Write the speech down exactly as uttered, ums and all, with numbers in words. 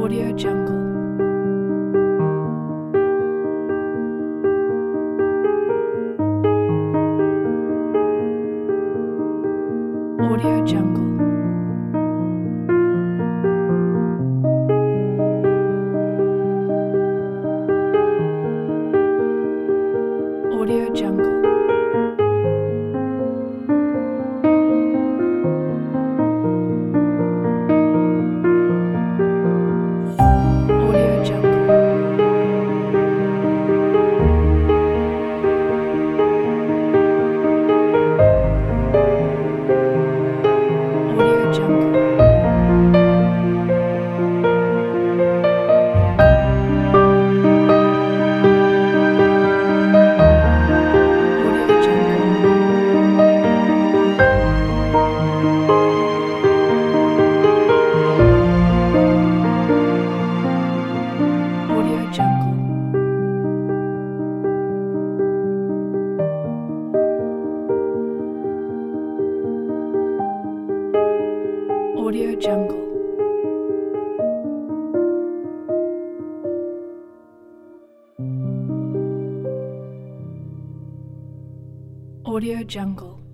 Audio Jungle. Audio Jungle. Audio Jungle. Audio Jungle. Audio Jungle. Audio Jungle. Audio Jungle. Audio Jungle.